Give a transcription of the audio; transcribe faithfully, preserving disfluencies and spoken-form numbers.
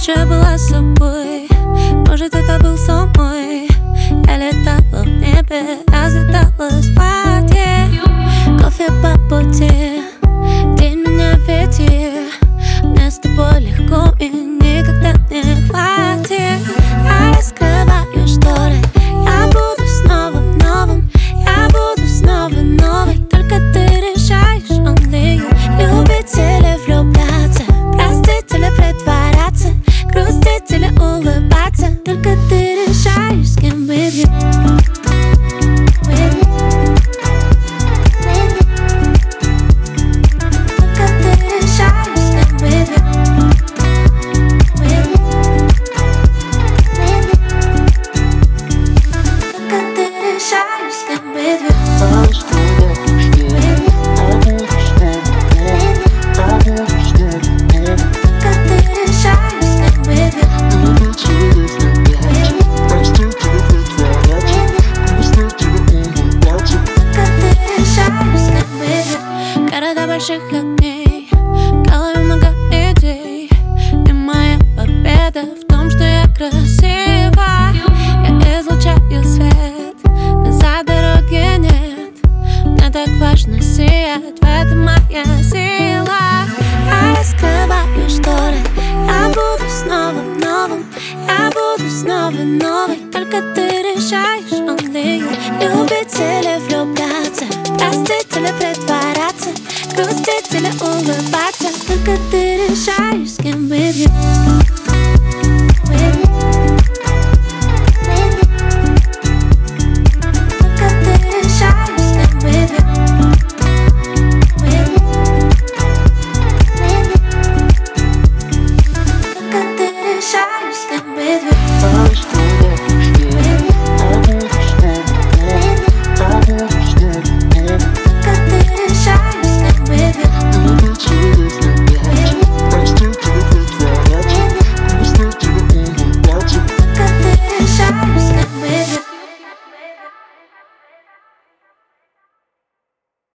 ночью я была с собой. Может, это был сон мой. Я летала в небе, разлеталась по воде. Кофе по пути, день меня ветер. Мне с тобой легко и никогда не хватит. Я раскрываю шторы, я буду снова в новом. Я буду снова новой, только ты решаешь only you. Любить или влюбляться, простить или притворяться, грустить или улыбаться, только ты решаешь, с кем with you. Города больших огней, в голове много идей. И моя победа в том, что я красива. Я излучаю свет, назад дороги нет. Мне так важно сиять, в этом моя сила. Я раскрываю шторы, я буду снова в новом. Я буду снова новой, только ты решаешь only you. Любить или влюбляться, простить или притворяться, грустить или улыбаться, только ты решаешь, с кем with you.